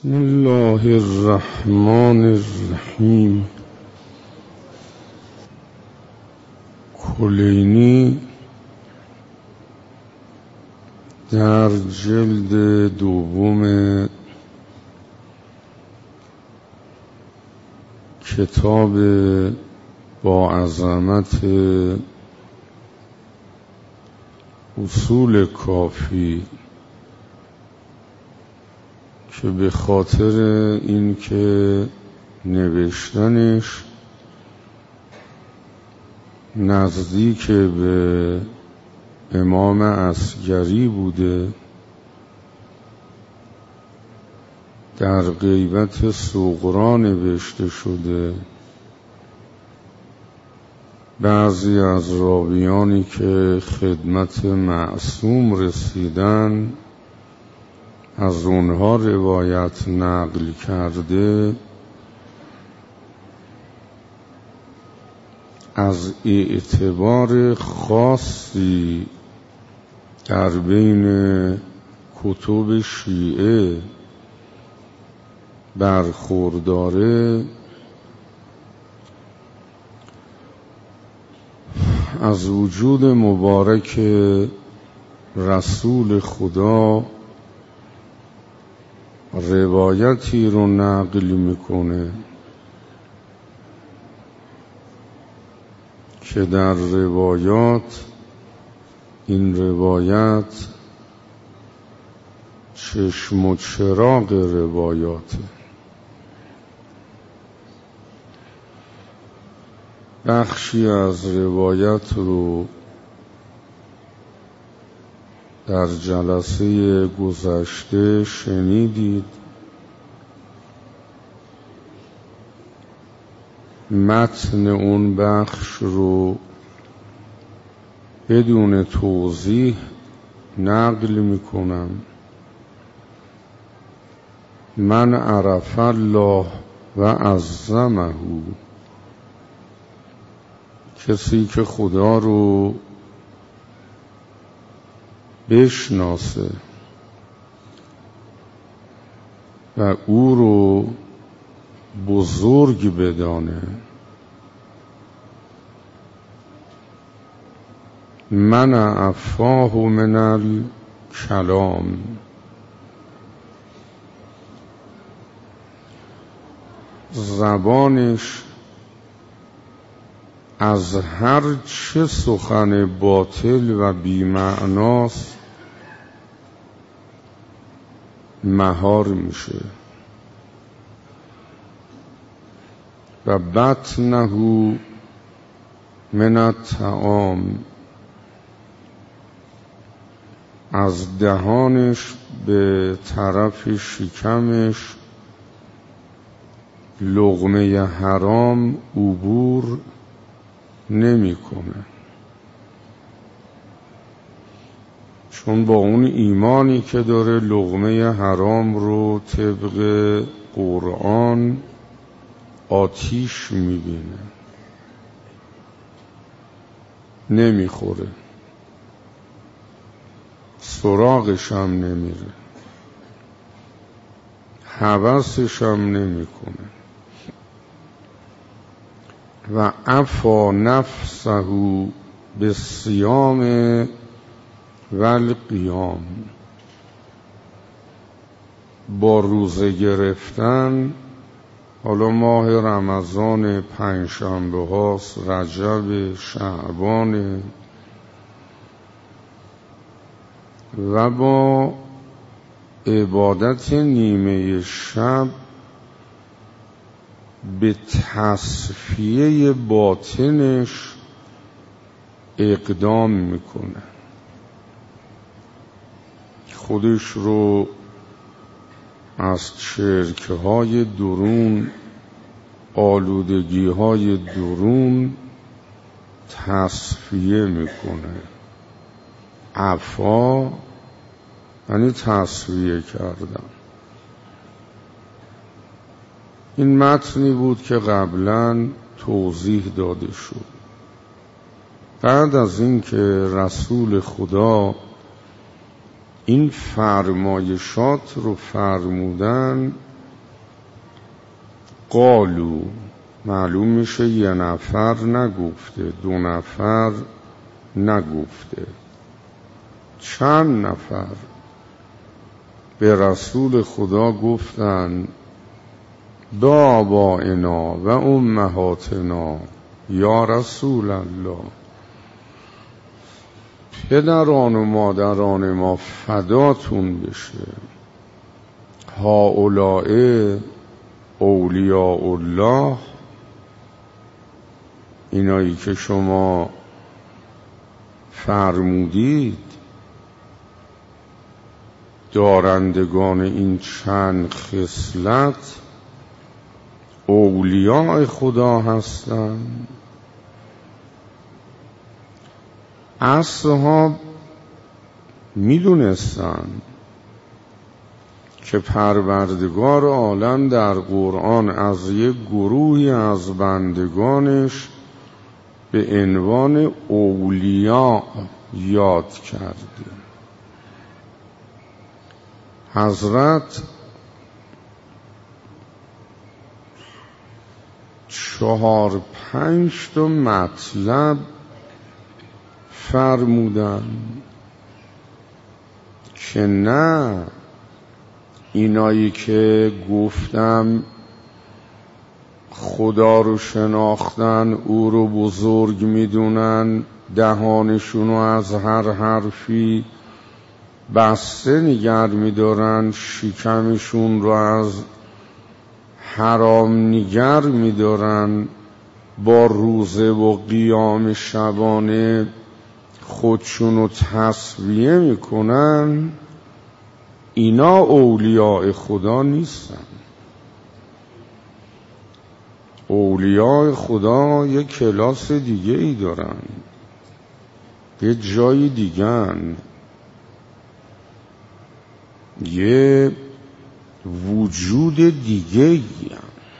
بسم الله الرحمن الرحیم. کلینی در جلد دوم کتاب با عظمت اصول کافی که به خاطر این که نوشتنش نزدیک به امام عسگری بوده، در غیبت صغرا نوشته شده. بعضی از راویانی که خدمت معصوم رسیدن از اونها روایت نقل کرده، از اعتبار خاصی در بین کتب شیعه برخورداره، از وجود مبارک رسول خدا روایتی رو نقل میکنه که در روایات، این روایت چشم و چراغ روایاته. بخشی از روایت رو در جلسه گذشته شنیدید. متن اون بخش رو بدون توضیح نقل میکنم. من عرف الله و عظمه، کسی که خدا رو بشناسه و او رو بزرگ بدانه، من عفاه من الکلام، زبانش از هر چه سخن باطل و بی‌معناست مهار میشه و بطنه من الطعام، از دهانش به طرف شکمش لقمه حرام عبور نمیکنه، چون با اون ایمانی که داره لقمه حرام رو طبق قرآن آتیش میبینه، نمیخوره، سراغش هم نمیره، هوسش هم نمیکنه. و عفا نفسه بالصیام و القیام، با روزه گرفتن. حالا ماه رمضان پنجشنبه هاست، رجب، شعبان، و با عبادت نیمه شب به تصفیه باطنش اقدام میکنه، خودش رو از شرک‌های درون، آلودگی‌های درون تصفیه میکنه. عفا یعنی تصفیه کردن. این متنی بود که قبلا توضیح داده شد. بعد از این که رسول خدا این فرمایشات رو فرمودن، قالو معلوم میشه یه نفر نگفته، 2 نفر نگفته، چند نفر به رسول خدا گفتن با آبائنا و امهاتنا یا رسول الله، پدران و مادران ما فداتون بشه، هؤلاء اولیاء الله، اینایی که شما فرمودید دارندگان این چند خصلت اولیاء خدا هستند. اصحاب میدونستن که پروردگار عالم در قرآن از یک گروهی از بندگانش به عنوان اولیاء یاد کرده. حضرت 4-5 تا مطلب فرمودن که نه، اینایی که گفتم خدا رو شناختن، او رو بزرگ میدونن، دهانشون رو از هر حرفی بسته نگر میدارن، شکمشون رو از حرام نگر میدارن، با روزه و قیام شبانه خودشون رو تصفیه میکنن، اینا اولیاء خدا نیستن. اولیاء خدا یک کلاس دیگه ای دارن، یه جای دیگن، یه وجود دیگه ای هم.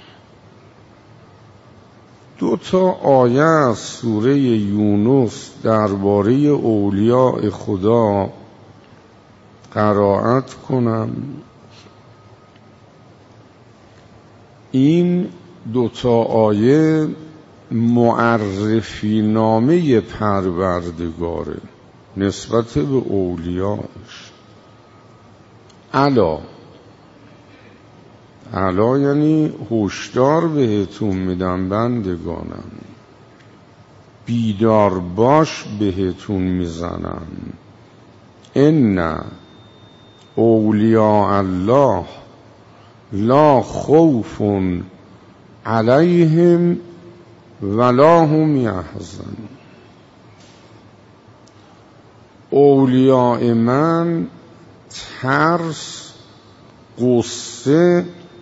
2 تا آیه از سوره یونس درباره اولیاء خدا قرائت کنم. این 2 تا آیه معرفی نامه پروردگاره نسبت به اولیاءش. الا یعنی هشدار بهتون میدم بندگانم، بیدار باش بهتون میزنم، ان اولیاء الله لا خوف علیهم ولا هم یحزنون. اولیاء من ترس، غصه،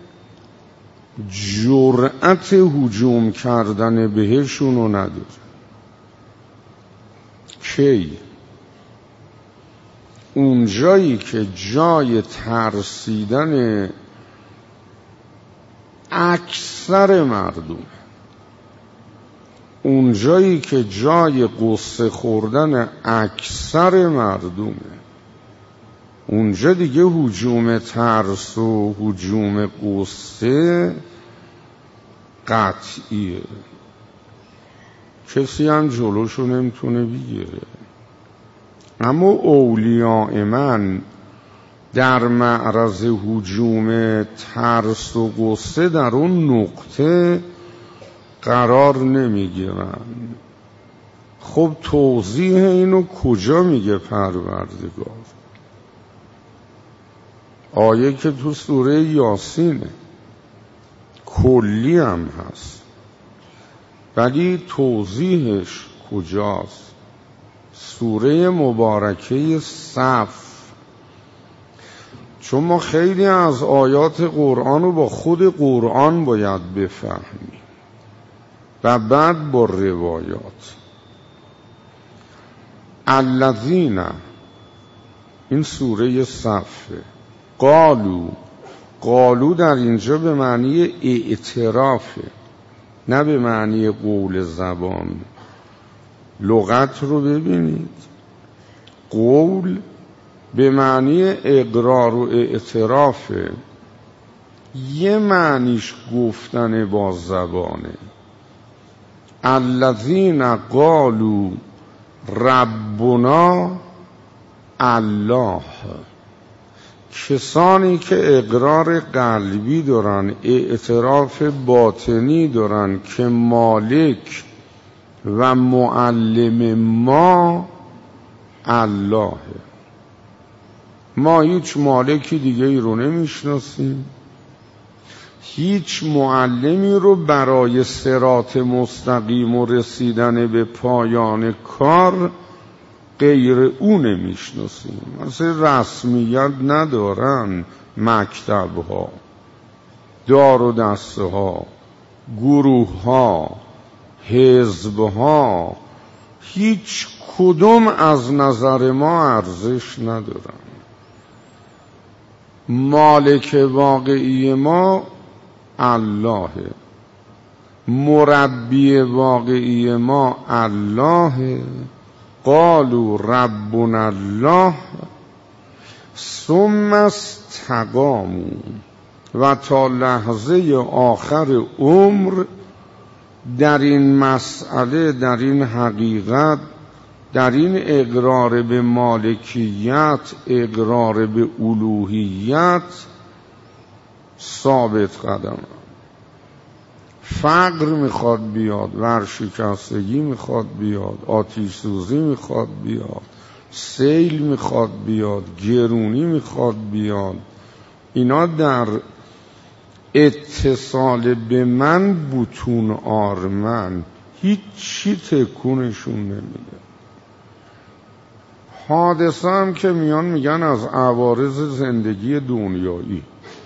جرأت هجوم کردن بهشونو نداره. کی؟ اونجایی که جای ترسیدن اکثر مردم، اونجایی که جای قصه خوردن اکثر مردمه، اونجا دیگه هجوم ترس و هجوم قصه قطعیه، کسی هم جلوشو نمیتونه بگیره. اما اولیاء من در معرض هجوم ترس و غصه در اون نقطه قرار نمیگیرن. خب توضیح اینو کجا میگه پروردگار؟ آیه که تو سوره یاسینه، کلی هم هست، ولی توضیحش کجاست؟ سوره مبارکه صف. چون ما خیلی از آیات قرآن رو با خود قرآن باید بفهمیم و بعد با روایات. الذین، این سوره صفه. قالو در اینجا به معنی اعترافه، نه به معنی قول زبان. لغت رو ببینید، قول به معنی اقرار و اعترافه، یه معنیش گفتن با زبانه. الذین قالوا ربنا الله، کسانی که اقرار قلبی دارن، اعتراف باطنی دارن که مالک و معلم ما الله. ما هیچ مالکی دیگه ای رو نمیشناسیم، هیچ معلمی رو برای صراط مستقیم و رسیدن به پایان کار غیر او نمیشناسیم. مثلا رسمیت ندارن مکتب ها، دار و دسته ها، گروه ها، حزب ها، هیچ کدوم از نظر ما ارزش ندارن. مالک واقعی ما الله، مربی واقعی ما الله. قالوا ربنا الله ثم استقاموا، و تا لحظه آخر عمر در این مسئله، در این حقیقت، در این اقرار به مالکیت، اقرار به الوهیت ثابت قدم. فقر میخواد بیاد، ورشکستگی میخواد بیاد، آتش سوزی میخواد بیاد، سیل میخواد بیاد، گرونی میخواد بیاد، اینا در اتصال به من بطون آرمن هیچی تکونشون نمیده. حادثه هم که میان میگن از عوارض زندگی دنیایی،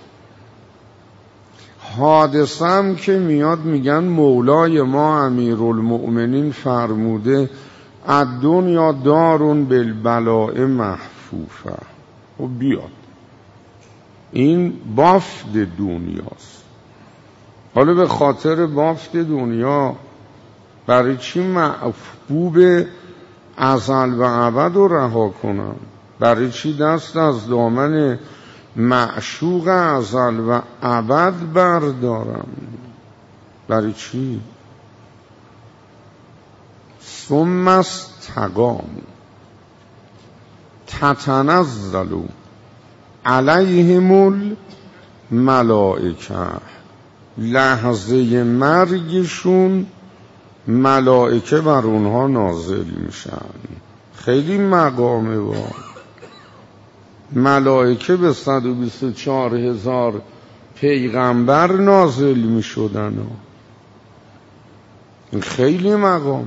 حادثه هم که میاد میگن مولای ما امیرالمؤمنین فرموده الدنیا دارون بالبلاء محفوفه. و بیاد این بافت دنیاست. حالا به خاطر بافت دنیا برای چی محبوب ازل و ابد رو رها کنم؟ برای چی دست از دامن معشوق ازل و ابد بردارم؟ برای چی؟ ثم استقاموا تتنزل علیهم الملائکه، لحظه مرگشون ملائکه بر اونها نازل میشن. خیلی مقامه با ملائکه به 124,000 پیغمبر نازل میشدن. خیلی مقامه.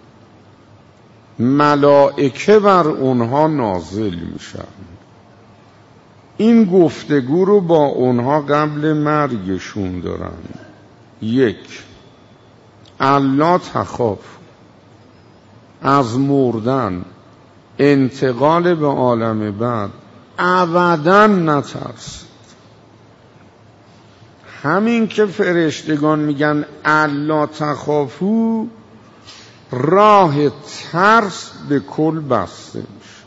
ملائکه بر اونها نازل میشن. این گفتگو رو با اونها قبل مرگشون دارن. یک، الا تخاف، از مردن، انتقال به عالم بعد ابداً نترسید. همین که فرشتگان میگن الا تخافو، راه ترس به کل بسته میشه.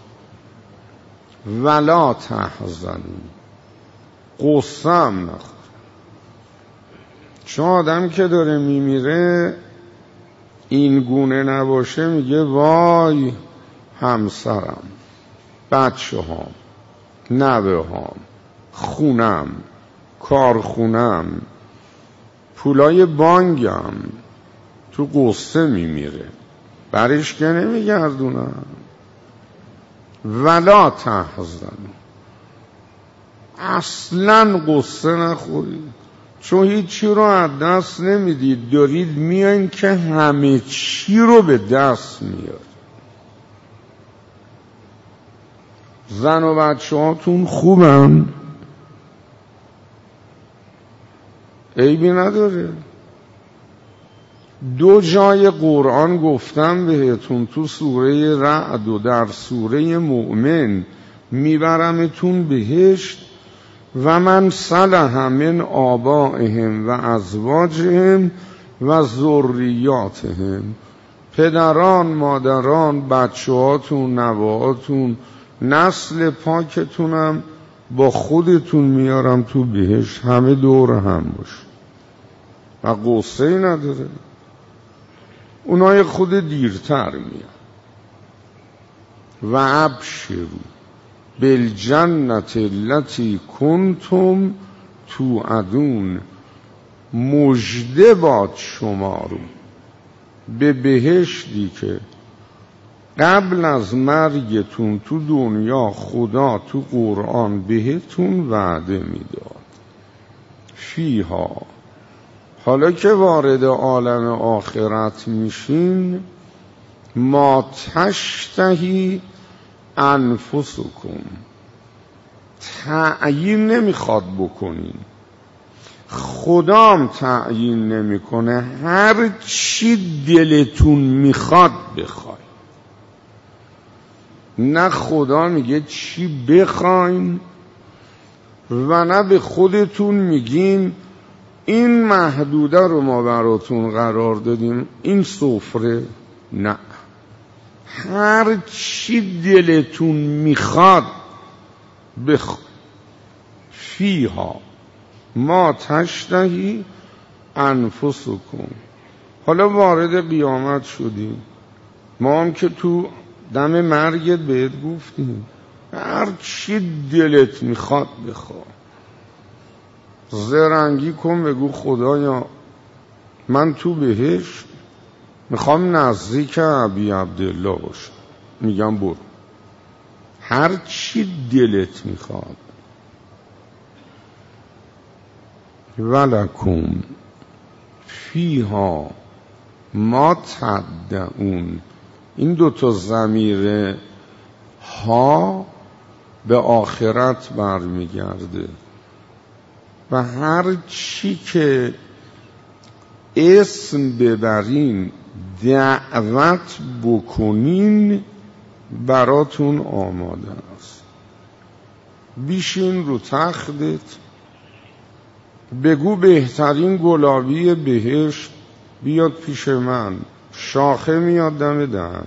ولا تحزنوا، قصه هم نخور. چون آدم که داره میمیره این گونه نباشه میگه وای همسرم، بچه هام، نوه هام، خونم، کارخونم، پولای بانگم، تو قصه میمیره، برش که نمیگردونم. ولا تحزنوا، اصلا قصه نخورید، چون هیچی رو از دست نمیدید، دارید میاین که همه چی رو به دست میاد. زن و بچه هاتون خوبن، عیبی نداره. 2 جای قرآن گفتم بهتون، تو سوره رعد و در سوره مؤمن، میبرمتون بهشت. و من صلح من آبائهم و ازواجهم و ذریاتهم، پدران، مادران، بچه‌هاتون، نوه‌هاتون، نسل پاکتونم با خودتون میارم تو بهش، همه دور هم باشه و قصه نداره. اونای خود دیرتر میان. و ابشروا بالجنة التي کنتم توعدون، مژده باد شما رو به بهشتی که قبل از مرگتون تو دنیا خدا تو قرآن بهتون وعده میداد. فیها، حالا که وارد عالم آخرت میشین، ما تشتهی انفسکم، تعیین نمیخواد بکنین، خدام تعیین نمیکنه، هر چی دلتون میخواد بخوای. نه خدا میگه چی بخواین و نه به خودتون میگین این محدوده رو ما براتون قرار دادیم، این سفره. نه، هر چی دلتون میخواد بخوای. فیها ما تشتهی انفسکم. حالا وارد قیامت شدیم، ما هم که تو دم مرگت بهت گفتیم هر چی دلت میخواد بخواه. زرنگی کن بگو خدایا من تو بهش میخوام نزدیک ابی عبدالله باشم. میگم برو، هر چی دلت میخواد. ولکم فیها ما تدعون. این دوتا ضمیر ها به آخرت برمیگرده و هر چی که اسم ببرین، دعوت بکنین، براتون آماده است. بیشین رو تختت، بگو بهترین گلابی بهشت بیاد پیش من، شاخه میاد دم دهنت.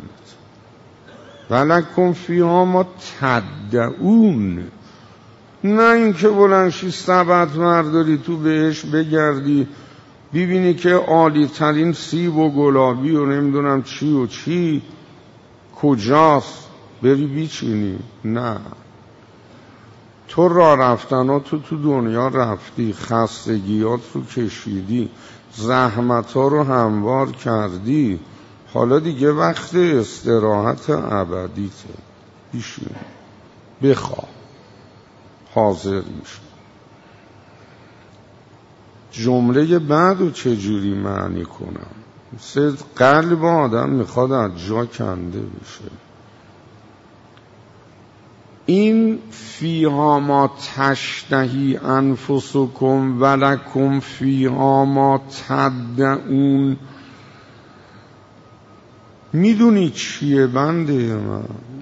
ولکم فیها ما تدعون. نه اینکه بلنشی سبد مرداری تو بهش بگردی ببینی که عالی ترین سیب و گلابی و نمیدونم چی و چی کجاست بری بیچینی. نه، تو راه رفتنات تو دنیا رفتی، خستگیات رو کشیدی، زحمت‌ها رو هموار کردی، حالا دیگه وقت استراحت ابدیته. بیشین بخواه، حاضر میشه. جمله بعد رو چجوری معنی کنم؟ قلب آدم میخواد از جا کنده بشه. این فیها ما تشتهی انفسکم ولکم فیها ما تدعون، میدونی چیه بنده من؟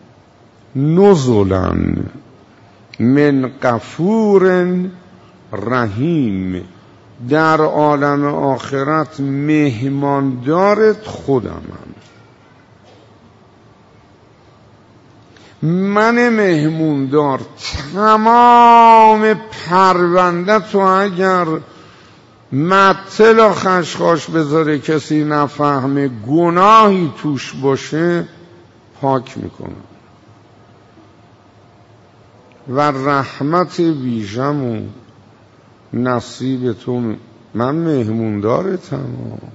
نزلن من غفور رحیم. در عالم آخرت مهماندارت خودمم. من مهموندار تمام پرونده تو اگر مطل و خشخاش بذاره کسی نفهمه گناهی توش باشه پاک میکنم و رحمت ویژم و نصیب تو. من مهموندارتم.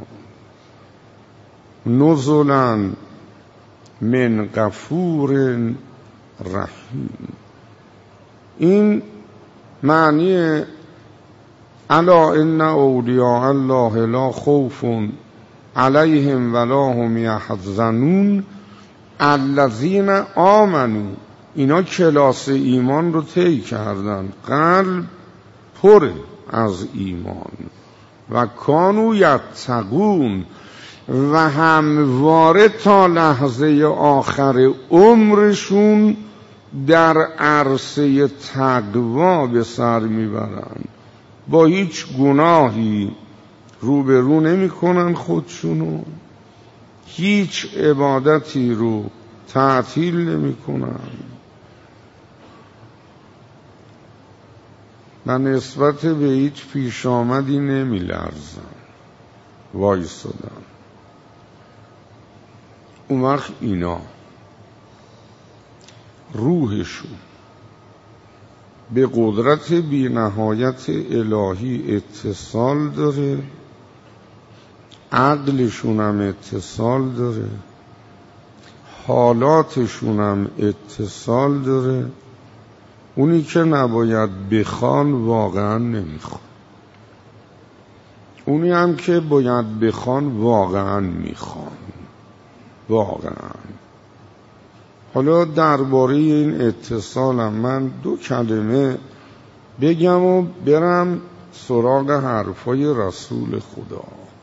نزلن من غفور رحیم. این معنی الا ان اولیاء الله لا خوف علیهم ولا هم یحزنون الذین آمنوا. اینا کلاس ایمان رو طی کردن، قلب پر از ایمان و کانوا یتقون و همواره تا لحظه آخر عمرشون در عرصه تقوا به سر میبرن. با هیچ گناهی روبرو نمی کنن خودشونو، هیچ عبادتی رو تعطیل نمی کنن. من نسبت به هیچ پیش آمدی نمی لرزم، وایستادم. اون وقت اینا روحشون به قدرت بی نهایت الهی اتصال داره، عقلشون هم اتصال داره، حالاتشون هم اتصال داره. اونی که نباید بخوان واقعا نمیخوان، اونی هم که باید بخوان واقعا میخوان. واقعا. حالا درباره این اتصالم من 2 کلمه بگم و برم سراغ حرفای رسول خدا.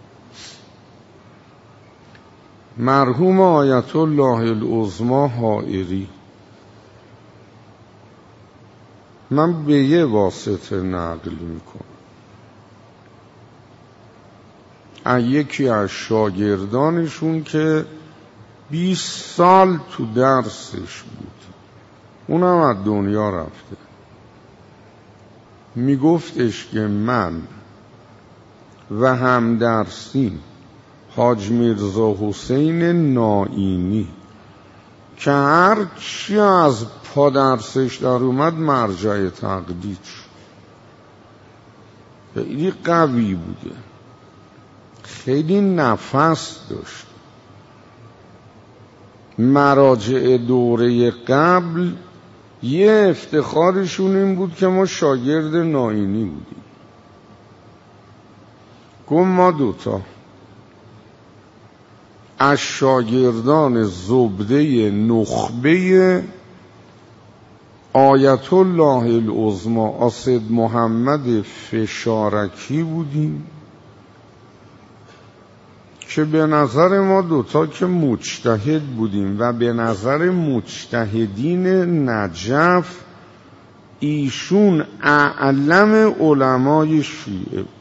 مرحوم آیت الله العظمی حائری، من به یه واسطه نقل میکنم، یکی از شاگردانشون که 20 سال تو درسش بود، اونم از دنیا رفته، میگفتش که من و همدرسیم حاج میرزا حسین نائینی که هر چی از پا درسش در اومد مرجع تقلید شد. خیلی قوی بوده، خیلی نفس داشت. مراجع دوره قبل یه افتخارشون این بود که ما شاگرد نائینی بودیم. گفت ما 2 از شاگردان زبده نخبه آیت الله العظمی اسد محمد فشارکی بودیم که به نظر ما 2 که مجتهد بودیم و به نظر مجتهدین نجف ایشون اعلم علمای شیعه بود.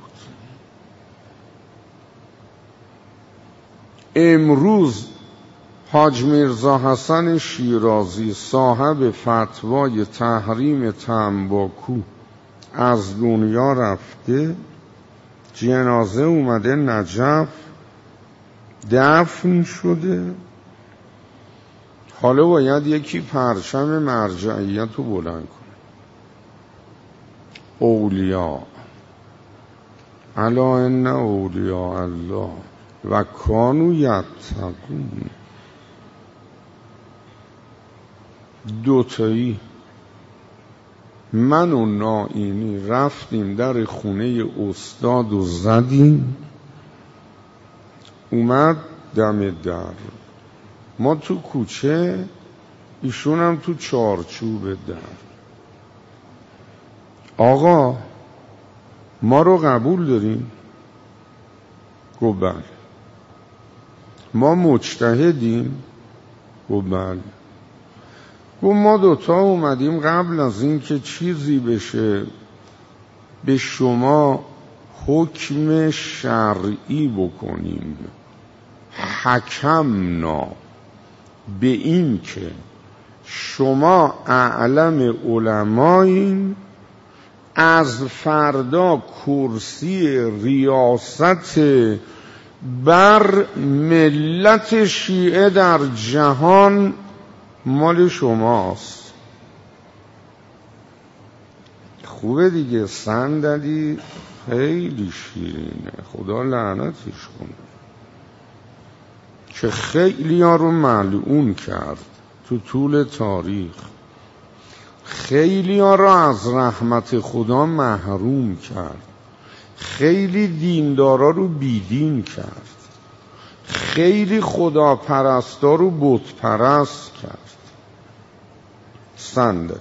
امروز حاج میرزا حسن شیرازی صاحب فتوای تحریم تنباکو از دنیا رفته، جنازه اومده نجف دفن شده. حالا باید یکی پرچم مرجعیت رو بلند کنه. اولیاء الا ان اولیاء الله و کانوا یتقون. 2 من و نائینی رفتیم در خونه استاد و زدیم، اومد دم در، ما تو کوچه، ایشون هم تو چارچوب در. آقا ما رو قبول داریم؟ گفت بله. ما مجتهدیم؟ گفت بله. گفت ما 2 اومدیم قبل از این که چیزی بشه به شما حکم شرعی بکنیم، حکمنا به این که شما اعلم علمایین، از فردا کرسی ریاست بر ملت شیعه در جهان مال شماست. خوبه دیگه، صندلی خیلی شیرینه، خدا لعنتش کنه، که خیلی ها رو ملعون کرد تو طول تاریخ، خیلی ها رو از رحمت خدا محروم کرد، خیلی دیندارا رو بیدین کرد، خیلی خدا پرستا رو بت پرست کرد. صندلی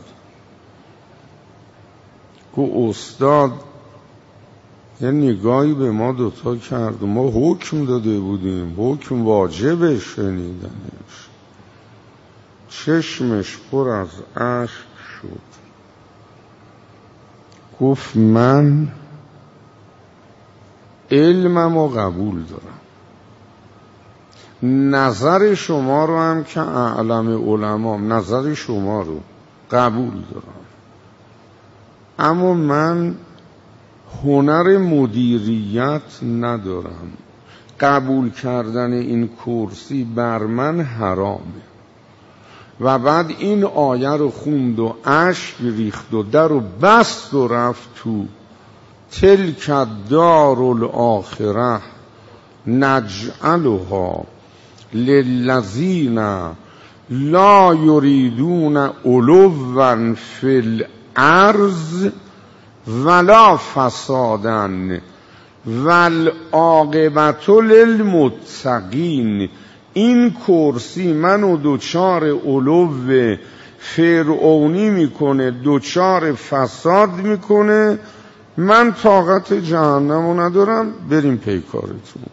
که استاد یه نگاهی به ما 2 کرد و ما حکم داده بودیم، حکم واجب شنیدنش. چشمش پر از اشک شد، گفت من علمم رو قبول دارم، نظر شما رو هم که اعلم علمام، نظر شما رو قبول دارم، اما من هنر مدیریت ندارم. قبول کردن این کرسی بر من حرامه. و بعد این آیه رو خوند و اشک ریخت و در و بست و رفت تو. تلک الدار الاخره نجعلها للذین لا یریدون علوا فی الارض ولا فسادا والعاقبة للمتقین. این کرسی منو دوچار علو فرعونی میکنه، دوچار فساد میکنه، من طاقت جهنمو ندارم، بریم پی کارتون.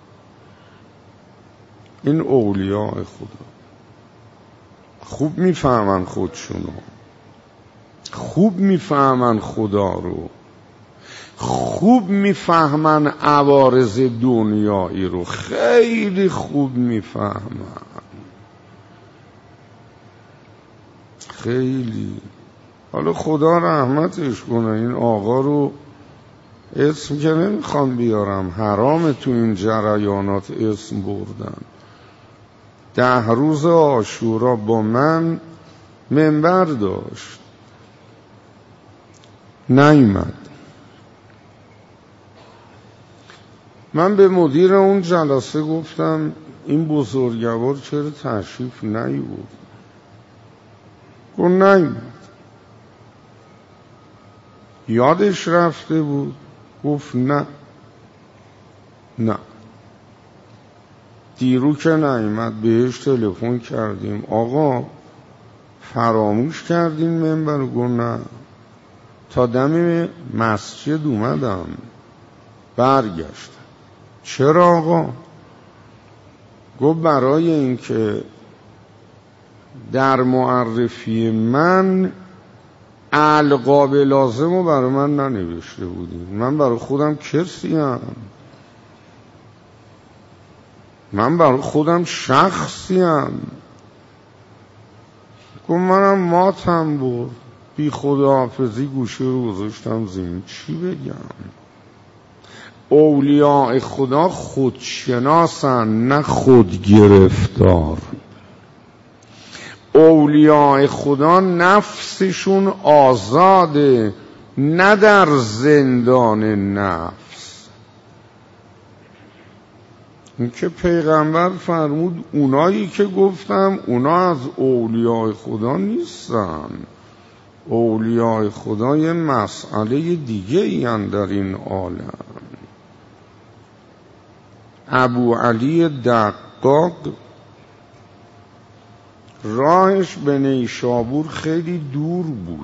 این اولیاء خدا خوب میفهمن خودشونو، خوب میفهمن خدا رو، خوب میفهمن عوارض دنیایی رو، خیلی خوب میفهمن، خیلی. حالا خدا رحمتش کنه، این آقا رو اسم که نمیخوام بیارم، حرام تو این جریانات اسم بردن. 10 روز عاشورا با من منبر داشت، نیامد. من به مدیر اون جلسه گفتم این بزرگوار چرا تشریف نیاورد؟ گفت نیامد. یادش رفته بود؟ گفت نه دیرو که نیامد بهش تلفن کردیم آقا فراموش کردین منبر؟ گفت نه، تا دم مسجد اومدم برگشتم. چرا آقا؟ گفت برای اینکه در معرفی من القاب لازم رو برای من ننوشته بودین، من برای خودم کسیم، من برای خودم شخصیم. گفت منم ماتم بود، بی خداحافظی گوشه رو گذاشتم زمین. چی بگم؟ اولیاء خدا خودشناسن نه خود گرفتار. اولیاء خدا نفسشون آزاده، نه در زندان نفس. این که پیغمبر فرمود اونایی که گفتم اونا از اولیاء خدا نیستن. اولیاء خدا یه مسئله دیگه این در این عالم. ابو علی دقاق راهش به نیشابور خیلی دور بود،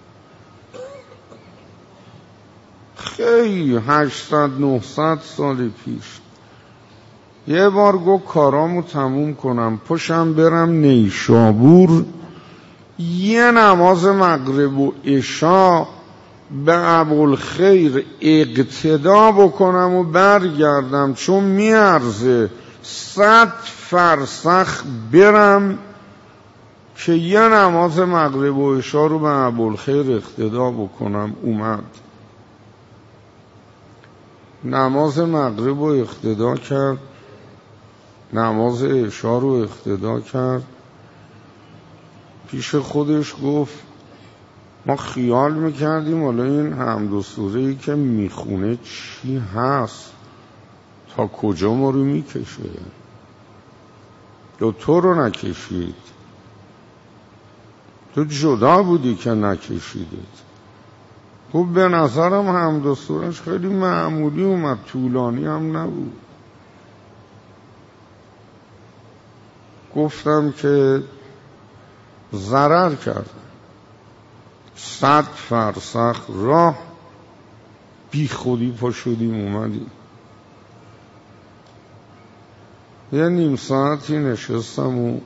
خیلی 800-900 سال پیش. یه بار گفت کارامو تموم کنم پشم برم نیشابور، یه نماز مغرب و عشا به ابوالخیر اقتدا بکنم و برگردم، چون میارزه 100 فرسخ برم که یه نماز مغرب و عشا رو به ابوالخیر اقتدا بکنم. اومد نماز مغرب رو اقتدا کرد، نماز عشا رو اقتدا کرد. پیش خودش گفت ما خیال میکردیم حالا این حمد و سوره‌ای که میخونه چی هست، تا کجا ما رو میکشه؟ تو رو نکشید، تو جدا بودی که نکشیدید. خب به نظرم حمد و سوره‌اش خیلی معمولی اومد، طولانی هم نبود. گفتم که ضرر کردم، 100 فرسخ راه بی خودی پا شدیم اومدیم. یه نیم ساعتی نشستم و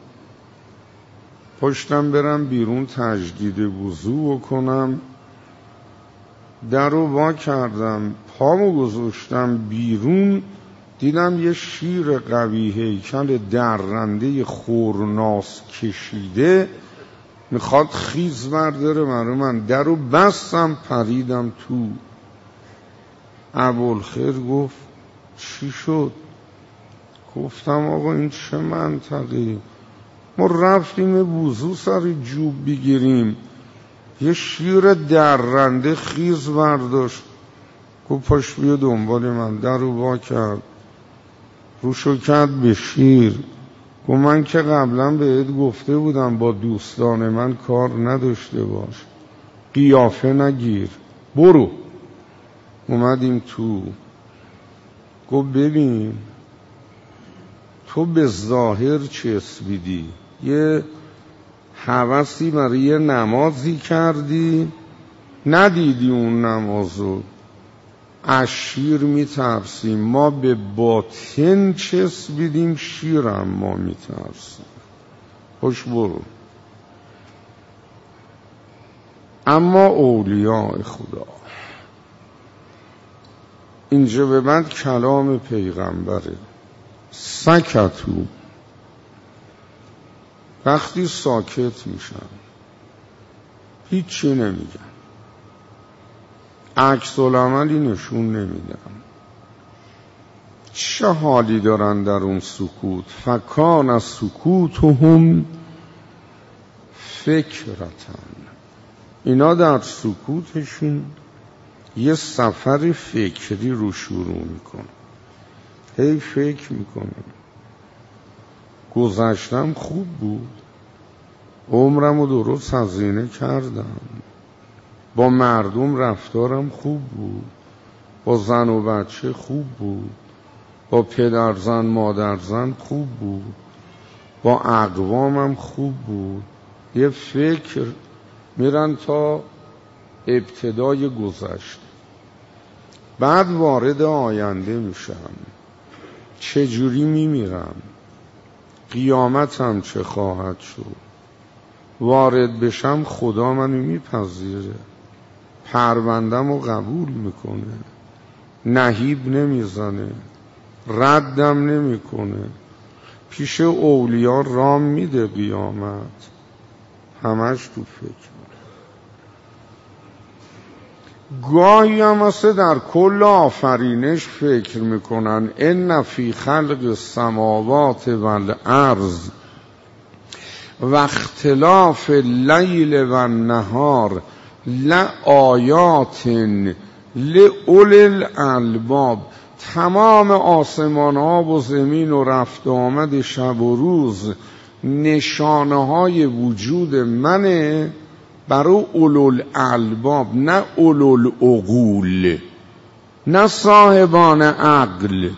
پشتم برم بیرون تجدید وضو بکنم. در رو وا کردم، پامو گذاشتم بیرون، دیدم یه شیر قوی هیکل درنده خورناس کشیده میخواد خیز برداره من در رو بستم پریدم تو. ابوالخیر گفت چی شد؟ گفتم آقا این چه منطقی؟ ما رفتیم وضو سر جوب بگیریم، یه شیر درنده خیز برداشت. گفت پاش بیا دنبال من. در رو وا کرد، روشو کرد به شیر. گفت من که قبلا بهت گفته بودم با دوستان من کار نداشته باش، قیافه نگیر، برو. اومدیم تو. گفت ببین تو به ظاهر چسبیدی، یه هوسی برای یه نمازی کردی، ندیدی اون نمازو، از شیر میترسیم. ما به باطن چسبیدیم، شیرم ما میترسیم. خوش برو. اما اولیاء خدا، اینجا به بعد کلام پیغمبره، سکتو، وقتی ساکت میشن هیچی نمیگن، عکس العملی نشون نمیدن. چه حالی دارن در اون سکوت؟ فکان از سکوتهم فکرتن. اینا در سکوتشون یه سفر فکری رو شروع میکنه. هی فکر میکنه گذشتم خوب بود، عمرم رو درست هزینه کردم، با مردم رفتارم خوب بود، با زن و بچه خوب بود، با پدر زن مادر زن خوب بود، با اقوامم خوب بود. یه فکر میرن تا ابتدای گذشته. بعد وارد آینده میشم، چجوری میمیرم، قیامتم چه خواهد شد. وارد بشم خدا منو میپذیره، پروندم رو قبول میکنه، نهیب نمیزنه، ردم نمیکنه، پیش اولیا رام میده قیامت. همش تو فکر. گاهی هم مثل در کل آفرینش فکر میکنن ان فی خلق السماوات والارض و اختلاف اللیل و النهار لآیات لأولی الالباب. تمام آسمان ها و زمین و رفت آمد شب و روز نشانه های وجود منه برای اولوالالباب، نه اولوالعقول، نه صاحبان عقل.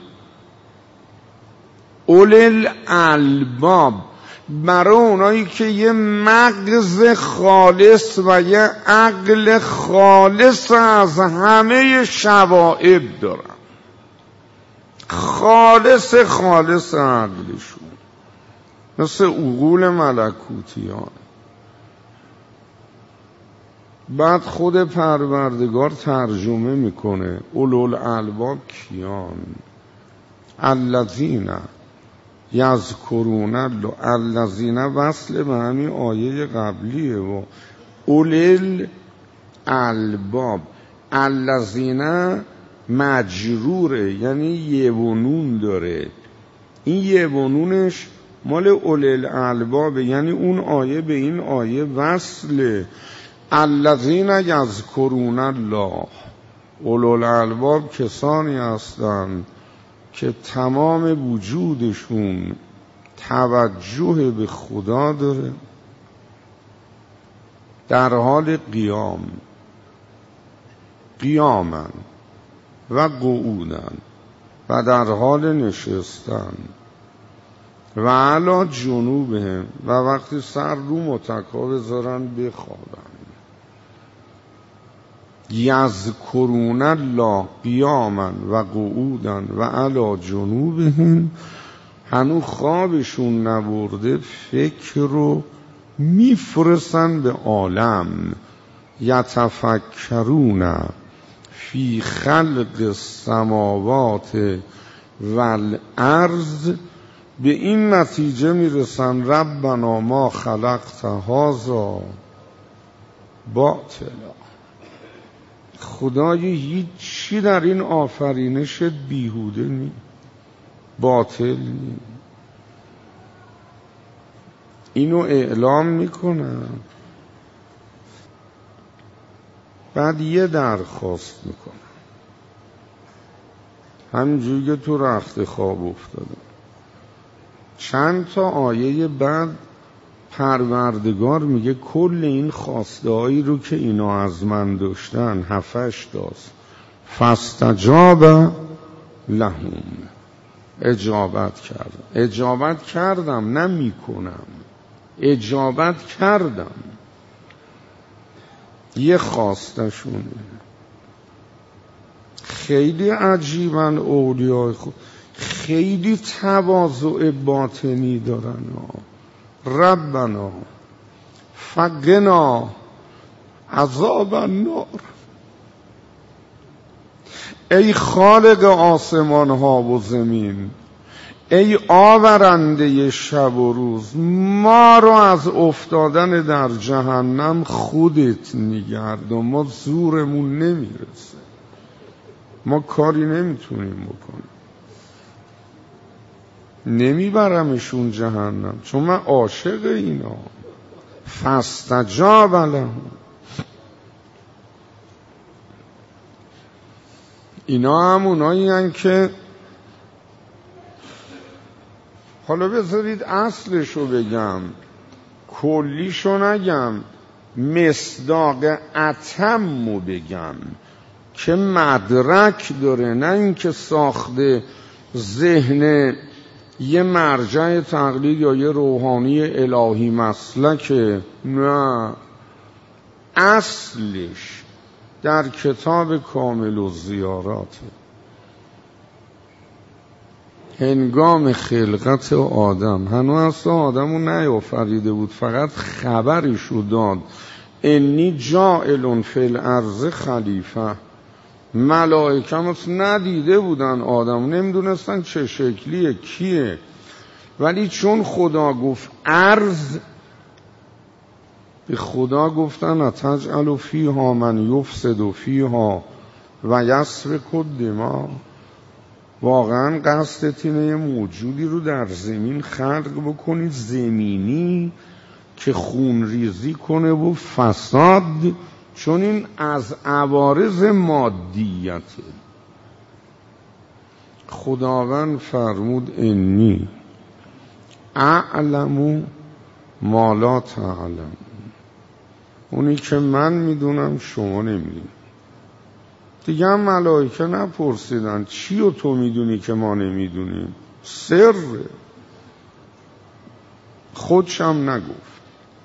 اولوالالباب برای اونایی که یه مغز خالص و یه عقل خالص از همه شوائب دارن، خالص عقلشون، مثل عقول ملکوتیان. بعد خود پروردگار ترجمه میکنه اولوالالباب کیان؟ الذین یذکرون الله. الذین وصل به همین آیه قبلیه و اولوالالباب. الذین مجروره، یعنی یه و نون داره، این یه و نونش مال اولوالالباب، یعنی اون آیه به این آیه وصله. الذین یذکرون الله. اولوالالباب کسانی هستند که تمام وجودشون توجه به خدا داره، در حال قیامن و قعودن و در حال نشستن و علی جنوبهم و وقتی سر رو متکا بذارن بخوابن. یذکرون الله قیاما و قعودا و علی جنوبهم. هنو خوابشون نبرده، فکر رو میفرستن به عالم. یتفکرون فی خلق السماوات والارض به این نتیجه میرسن ربنا ما خلقت هذا باطلا. خدای هیچ چی در این آفرینش بیهوده نی، باطل نی. اینو اعلام میکنن. بعد یه درخواست میکنن، همینجوری که تو رخت خواب افتاده. چند تا آیه بعد پروردگار میگه کل این خواسته هایی رو که اینا از من داشتن 7-8 تاست، فاستجاب لهم، اجابت کردم نمیکنم، اجابت کردم. یه خواستشونه. خیلی عجیبن اولیای خود، خیلی تواضع باطنی دارن. ربنا فقنا عذاب النار. ای خالق آسمان ها و زمین، ای آورنده شب و روز، ما رو از افتادن در جهنم خودت نگرد و ما زورمون نمیرسه، ما کاری نمیتونیم بکنیم، نمیبرمشون جهنم چون من عاشق اینا. فاستجاب لهم. اینا هم اونایی هن که حالا بذارید اصلشو بگم، کلیشو نگم، مصداق اتمو بگم که مدرک داره، نه اینکه ساخته ذهن یه مرجع تقلید یا یه روحانی الهی مسلکه. نه، اصلش در کتاب کامل الزیاراته. هنگام خلقت آدم، هنوز اصلا آدمو نیافریده بود، فقط خبرشو داد انی جاعل فی الارض خلیفه. ملائکه ندیده بودن آدم، نمیدونستن چه شکلیه، کیه، ولی چون خدا گفت ارض، به خدا گفتن اتجعل فیها من یفسد فیها و یسفک الدماء. واقعا قصدت اینه یه موجودی رو در زمین خلق بکنی زمینی که خون ریزی کنه و فساد، چون این از عوارض مادیته. خداوند فرمود انی اعلم ما لا تعلم. اونی که من میدونم شما نمیدونی. دیگه هم ملائکه نپرسیدن چی و تو میدونی که ما نمیدونیم، سر خودشم نگفت.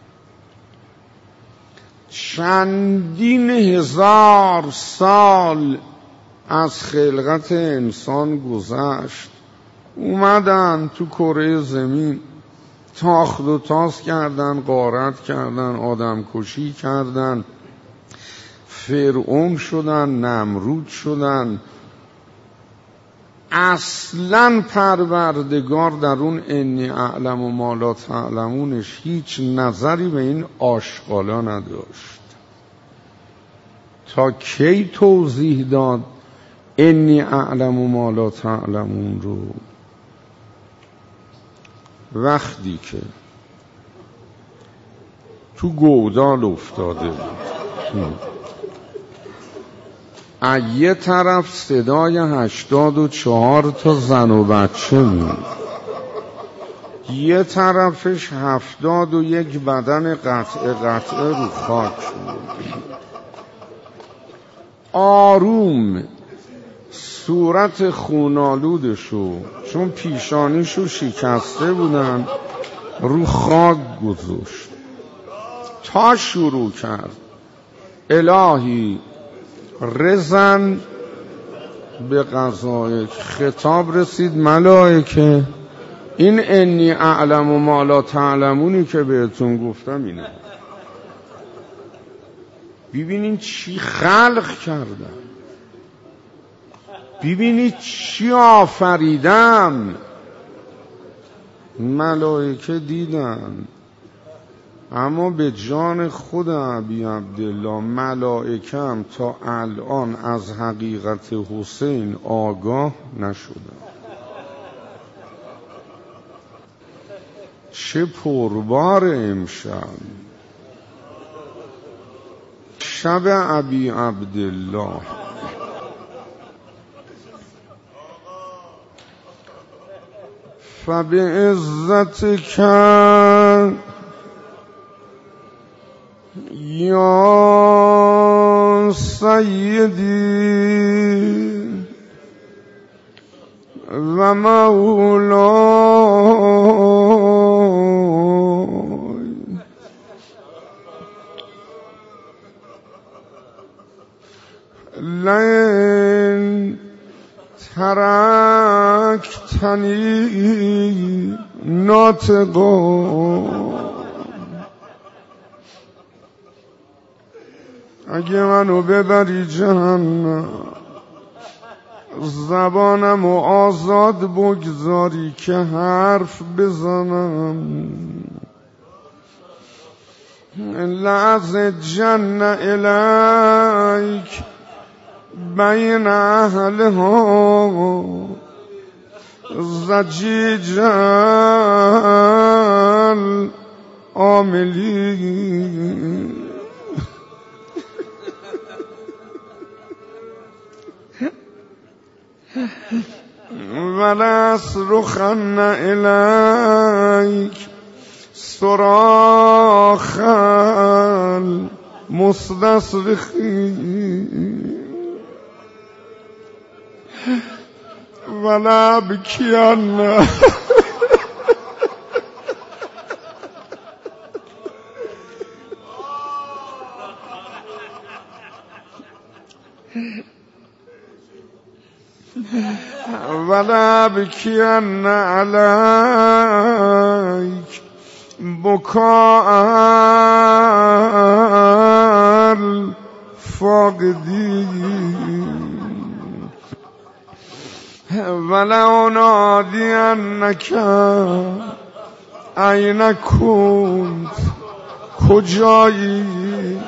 چندین هزار سال از خلقت انسان گذشت، اومدن تو کره زمین تاخت و تاز کردن، غارت کردن، آدم کشی کردن، فرعون شدن، نمرود شدن. اصلا پروردگار در اون انی اعلم و ما لا تعلمونش هیچ نظری به این آشغالا نداشت. تا کی توضیح داد انی اعلم و ما لا تعلمون رو؟ وقتی که تو گودال افتاده بود، یه طرف صدای 84 تا زن و بچه بود، یه طرفش 71 بدن قطعه رو خاک بود. آروم صورت خونالودشو، چون پیشانیشو شکسته بودن، رو خاک گذاشت تا شروع کرد الهی رزن به قضایک. خطاب رسید ملائکه این انی اعلم و ما لا تعلمونی که بهتون گفتم اینه. ببینین چی خلق کردم، ببینید چی آفریدم. ملائکه دیدن، اما به جان خود ابی عبدالله ملائکه هم تا الان از حقیقت حسین آگاه نشدن. چه پربار امشب، شب ابی عبدالله. فبعزتک یا سیدی و مولای لئن ترکتنی ناطقا، اگه منو ببری جهنم زبانمو آزاد بگذاری که حرف بزنم، لأزجن الیک بین اهلها زجیجا العاملین. ولأصرخن الیک صراخ المستصرخین ولأبکین ولأبکین علیک بکاء الفاقدین ولأنادینک این کنت، کجایی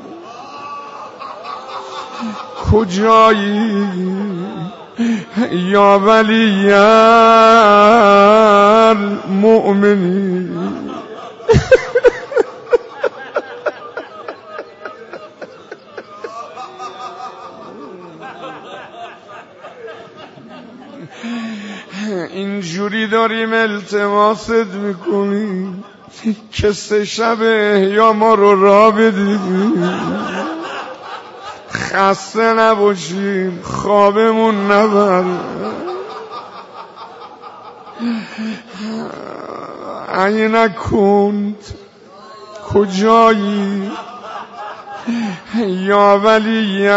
کجایی یا ولی المؤمنین. اینجوری داریم التماست میکنیم که 3 شب احیا ما رو راه بدیم، خسته نباشیم، خوابمون نبره. این کنت، کجایی یا ولی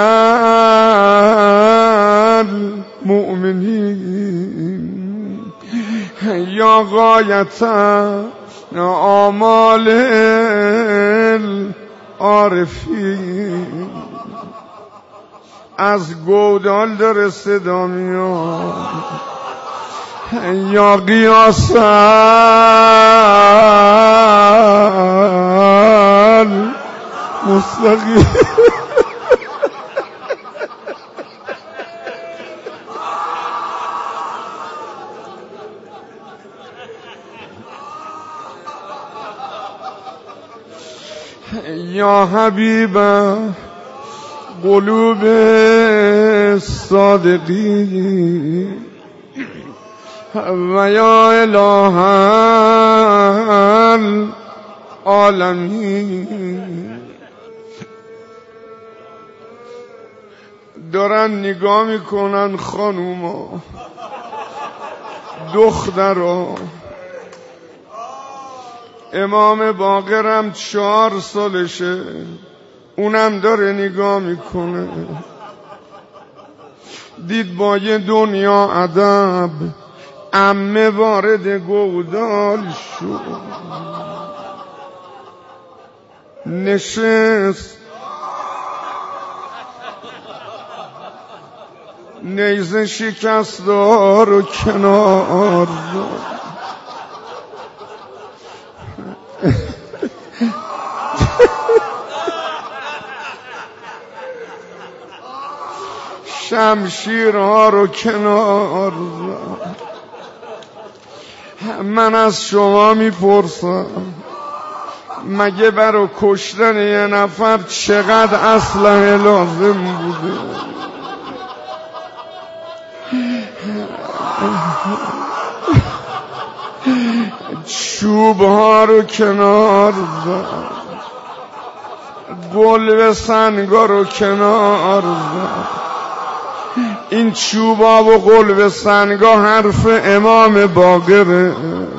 المؤمنین یا غایت آمال العارفین. از گودال داره صدا میاد، یا قیاس مستقیم. یا حبیب قلوب صادقین و یا اله العالمین. دارن نگاه میکنن خانوما، دخترا. امام باقرم 4 سالشه، اونم داره نگاه میکنه. دید با یه دنیا ادب عمه وارد گودال شد، نشست، نیزه شکستار و کنار داد. شمشیرها رو کنار زد. من از شما میپرسم مگه برای کشتن یه نفر چقدر اسلحه لازم بوده؟ چوبها رو کنار زد، گلوه سنگا رو کنار زد. این چوبا و قلب سنگا حرف امام باقره.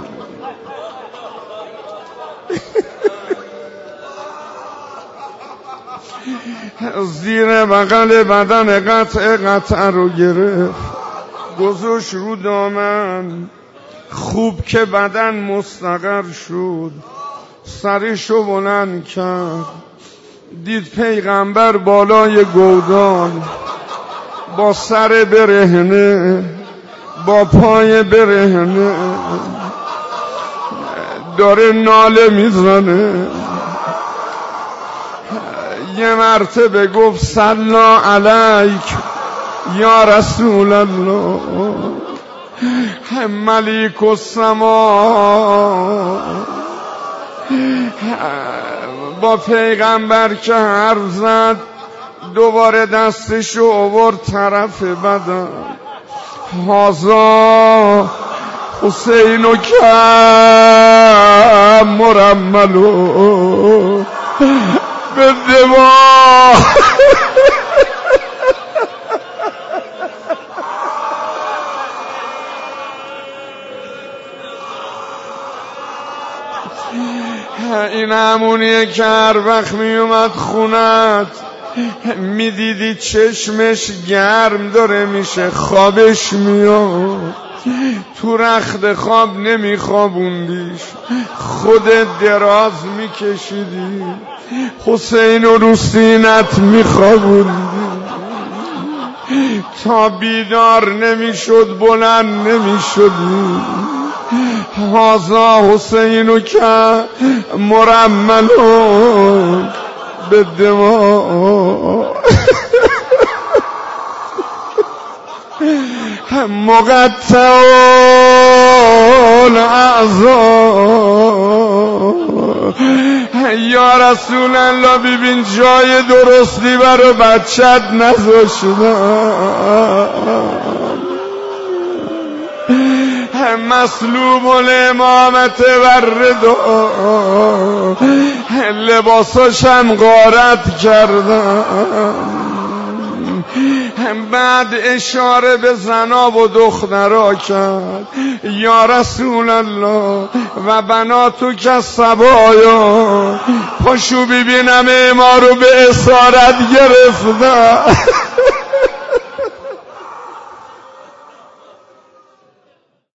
زیر بغل بدن قطعه رو گرفت، گذاشت رو دامن. خوب که بدن مستقر شد، سرشو بلند کرد، دید پیغمبر بالای گودال با سر برهنه، با پای برهنه داره ناله میزنه. یه مرتبه گفت صلی علیک یا رسول الله. ملیک السما با پیغمبر که حرف زد، دوباره دستشو آورد طرف بدن. هازا حسینو کم مرملو به دوا. این همونیه که هر وقت می اومد خونت میدیدی چشمش گرم داره میشه، خوابش میاد. تو رخت خواب نمیخوابوندیش، خودت دراز میکشیدی، حسین رو سینت میخوابوندی تا بیدار نمیشد، بلند نمیشدی. هازا حسینو که مرملو به دما مقطع الاعضا. یا رسول الله ببین جای درستی برای بچت نذاشتم. مسلوب الامامت وردا، لباساشم غارت کردم. بعد اشاره به زنا و دخترا کرد. یا رسول الله و بناتو که سبایا، پاشو ببینم ما رو به اسارت گرفتن.